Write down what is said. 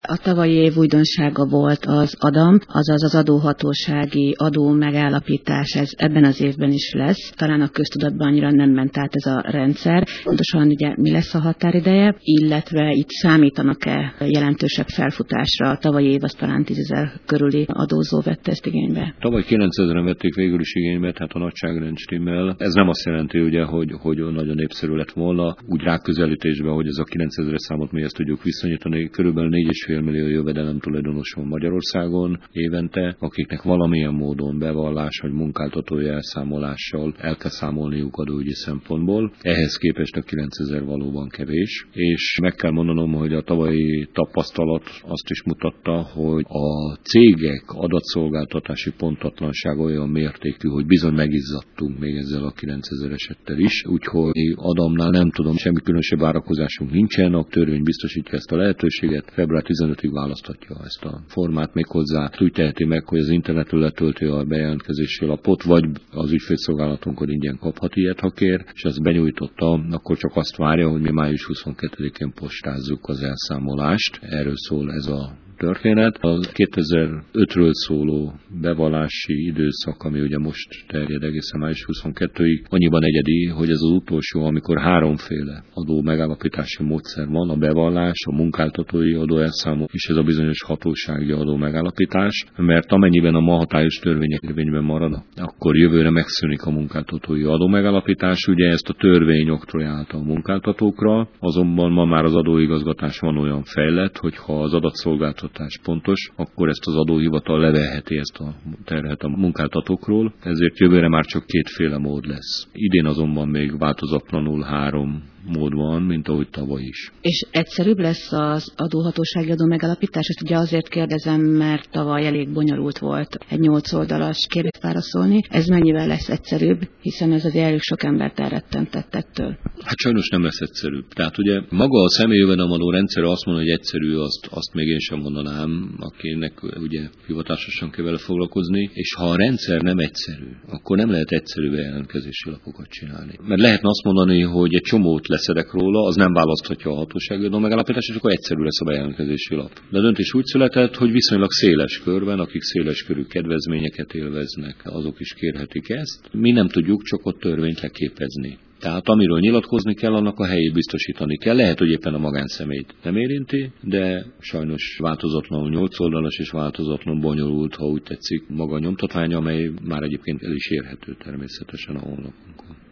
A tavalyi év újdonsága volt az ADAM, azaz az adóhatósági adó megállapítás, ez ebben az évben is lesz. Talán a köztudatban annyira nem ment át ez a rendszer. Pontosan ugye mi lesz a határideje, illetve itt számítanak-e jelentősebb felfutásra? A tavalyi év az talán 10 000 körüli adózó vette ezt igénybe. Tavaly 9 000-en vették végül is igénybe, tehát a nagyságrend stimmel. Ez nem azt jelenti, ugye, hogy nagyon népszerű lett volna. Úgy ráközelítésben, hogy ez a 9 000 számot mi ezt tudjuk viszonyítani. Körülbelül 4,5 millió jövedelem tulajdonos van Magyarországon évente, akiknek valamilyen módon bevallás vagy munkáltatói elszámolással el kell számolniuk adóügyi szempontból. Ehhez képest a 9 000 valóban kevés, és meg kell mondanom, hogy a tavalyi tapasztalat azt is mutatta, hogy a cégek adatszolgáltatási pontatlansága olyan mértékű, hogy bizony megizzadtunk még ezzel a 9 000 esettel is, úgyhogy Adamnál nem tudom, semmi különösebb várakozásunk nincsen, a törvény biztosítja ezt a lehetőséget, február 15-ig választhatja ezt a formát, méghozzá úgy teheti meg, hogy az internetről letölti a bejelentkezési lapot, vagy az ügyfélszolgálatunkon ingyen kaphat ilyet, ha kér, és ezt benyújtotta, akkor csak azt várja, hogy mi május 22-én postázzuk az elszámolást. Erről szól ez a történet. A 2005-ről szóló bevallási időszak, ami ugye most terjed egészen május 22-ig, annyiban egyedi, hogy ez az utolsó, amikor háromféle adó megállapítási módszer van, a bevallás, a munkáltatói adóelszámolás és ez a bizonyos hatósági adó megállapítás, mert amennyiben a ma hatályos törvények érvényben marad, akkor jövőre megszűnik a munkáltatói adó megállapítás. Ugye ezt a törvény oktrojálta a munkáltatókra, azonban ma már az adóigazgatás van olyan fejlett, hogyha az adatszolgáltatás pontos, akkor ezt az adóhivatal leveheti ezt a terhet a munkáltatókról, ezért jövőre már csak kétféle mód lesz. Idén azonban még változatlanul 3 mód van, mint ahogy tavaly is. És egyszerűbb lesz az adóhatósági adó megállapítás? Ezt ugye azért kérdezem, mert tavaly elég bonyolult volt egy 8 oldalas kérvényt válaszolni. Ez mennyivel lesz egyszerűbb, hiszen ez azért elég sok embert elrettentett ettől? Hát sajnos nem lesz egyszerűbb. Tehát ugye maga a személyjövedelemadó rendszer azt mondja, hogy egyszerű, azt még én sem mondanám, akinek ugye hivatásosan kell vele foglalkozni, és ha a rendszer nem egyszerű, akkor nem lehet egyszerű bejelentkezési lapokat csinálni. Mert lehetne azt mondani, hogy egy csomót leszedek róla, az nem választhatja a hatósági adó megállapítást, és akkor egyszerű lesz a bejelentkezési lap. De a döntés úgy született, hogy viszonylag széles körben, akik széles körű kedvezményeket élveznek, azok is kérhetik ezt. Mi nem tudjuk csak a törvényt leképezni. Tehát amiről nyilatkozni kell, annak a helyét biztosítani kell. Lehet, hogy éppen a magánszemélyt nem érinti, de sajnos változatlanul 8 oldalas és változatlanul bonyolult, ha úgy tetszik, maga a nyomtatvány, amely már egyébként el is érhető természetesen a honlapunkon.